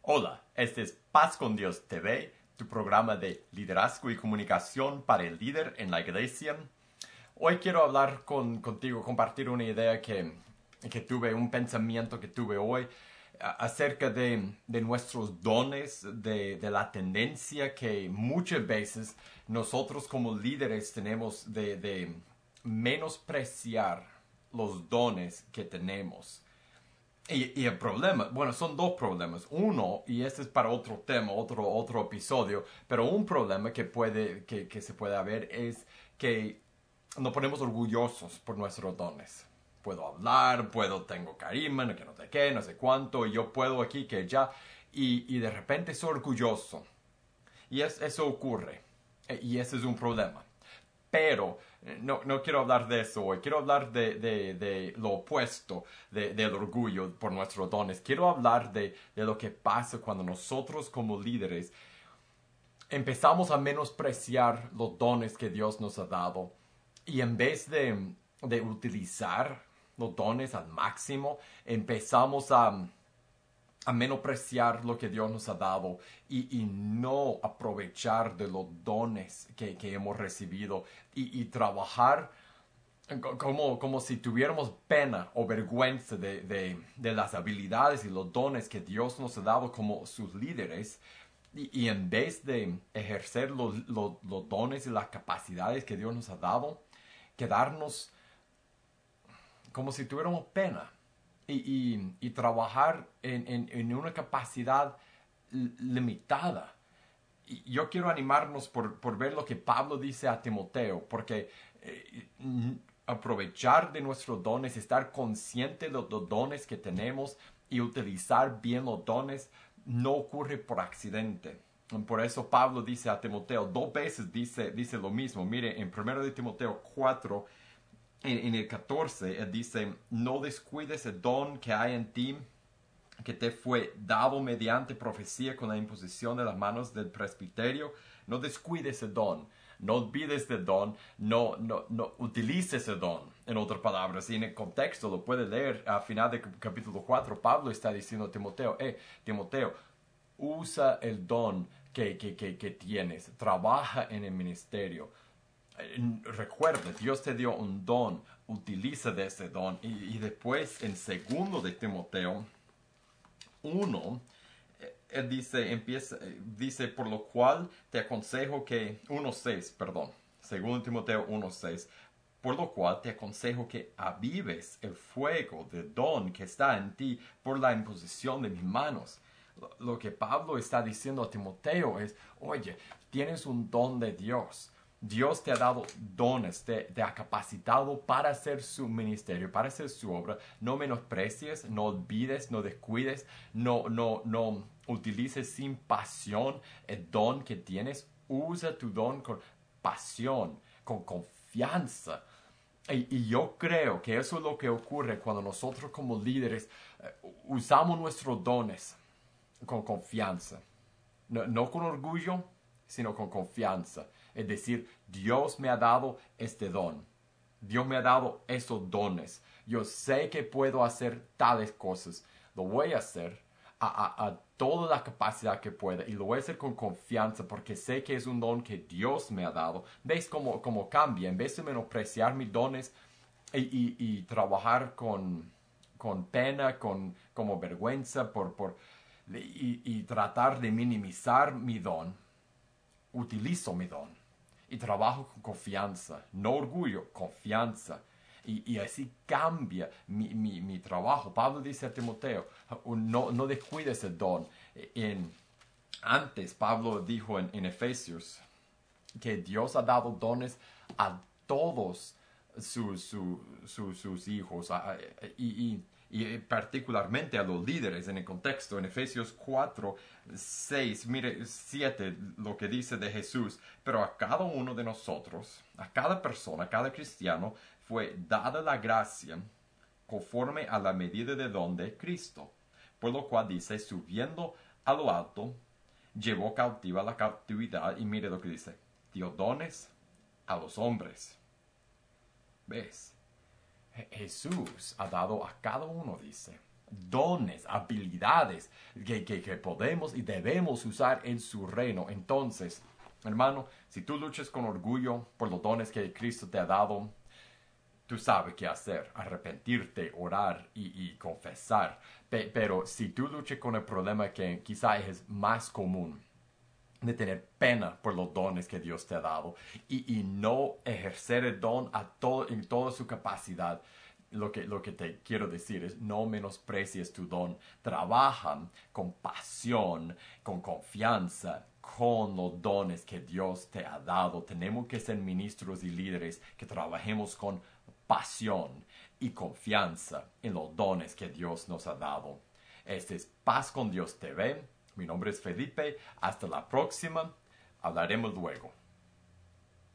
Hola, este es Paz con Dios TV, tu programa de liderazgo y comunicación para el líder en la iglesia. Hoy quiero hablar contigo, compartir una idea que tuve, un pensamiento que tuve hoy acerca de nuestros dones, de la tendencia que muchas veces nosotros como líderes tenemos de menospreciar los dones que tenemos. Y el problema, bueno, son dos problemas. Uno, y este es para otro tema, otro episodio, pero un problema que se puede haber es que nos ponemos orgullosos por nuestros dones. Puedo hablar, tengo carisma, que no sé qué, no sé cuánto, y yo puedo aquí, que ya, y de repente soy orgulloso. Y eso ocurre, y ese es un problema. Pero no quiero hablar de eso hoy, quiero hablar de lo opuesto del orgullo por nuestros dones. Quiero hablar de lo que pasa cuando nosotros como líderes empezamos a menospreciar los dones que Dios nos ha dado y en vez de utilizar los dones al máximo, empezamos a menospreciar lo que Dios nos ha dado y no aprovechar de los dones que hemos recibido y trabajar como si tuviéramos pena o vergüenza de las habilidades y los dones que Dios nos ha dado como sus líderes. Y en vez de ejercer los dones y las capacidades que Dios nos ha dado, quedarnos como si tuviéramos pena y trabajar en una capacidad limitada. Y yo quiero animarnos por ver lo que Pablo dice a Timoteo, porque aprovechar de nuestros dones, estar consciente de los dones que tenemos y utilizar bien los dones, no ocurre por accidente. Por eso Pablo dice a Timoteo, dos veces dice lo mismo. Mire, en 1 de Timoteo 4, en el 14, él dice, no descuides el don que hay en ti, que te fue dado mediante profecía con la imposición de las manos del presbiterio. No descuides el don, no olvides del don, no utilices el don. En otras palabras, y en el contexto lo puedes leer al final del capítulo 4, Pablo está diciendo a Timoteo, Timoteo, usa el don que tienes, trabaja en el ministerio. Recuerda, Dios te dio un don, utiliza de ese don. Y después, en segundo de Timoteo 1, él dice, por lo cual te aconsejo que, 1:6, perdón, segundo Timoteo 1:6, por lo cual te aconsejo que avives el fuego del don que está en ti por la imposición de mis manos. Lo que Pablo está diciendo a Timoteo es, oye, tienes un don de Dios. Dios te ha dado dones, te ha capacitado para hacer su ministerio, para hacer su obra. No menosprecies, no olvides, no descuides, no utilices sin pasión el don que tienes. Usa tu don con pasión, con confianza. Y yo creo que eso es lo que ocurre cuando nosotros como líderes usamos nuestros dones con confianza. No con orgullo, sino con confianza. Es decir, Dios me ha dado este don. Dios me ha dado esos dones. Yo sé que puedo hacer tales cosas. Lo voy a hacer a toda la capacidad que pueda. Y lo voy a hacer con confianza porque sé que es un don que Dios me ha dado. ¿Veis cómo cambia? En vez de menospreciar mis dones y trabajar con pena, como vergüenza y tratar de minimizar mi don, utilizo mi don y trabajo con confianza, no orgullo, confianza. Y así cambia mi trabajo. Pablo dice a Timoteo, no descuides el don. Antes Pablo dijo en Efesios que Dios ha dado dones a todos sus hijos y particularmente a los líderes en el contexto. En Efesios 4:6, mire 7, lo que dice de Jesús, pero a cada uno de nosotros, a cada persona, a cada cristiano, fue dada la gracia conforme a la medida de don de Cristo. Por lo cual dice, subiendo a lo alto, llevó cautiva la cautividad, y mire lo que dice, dio dones a los hombres. ¿Ves? Jesús ha dado a cada uno, dice, dones, habilidades que podemos y debemos usar en su reino. Entonces, hermano, si tú luchas con orgullo por los dones que Cristo te ha dado, tú sabes qué hacer: arrepentirte, orar y confesar. Pero si tú luchas con el problema que quizá es más común, de tener pena por los dones que Dios te ha dado y no ejercer el don en toda su capacidad, lo que te quiero decir es: no menosprecies tu don. Trabaja con pasión, con confianza, con los dones que Dios te ha dado. Tenemos que ser ministros y líderes que trabajemos con pasión y confianza en los dones que Dios nos ha dado. Este es Paz con Dios TV. Mi nombre es Felipe. Hasta la próxima. Hablaremos luego.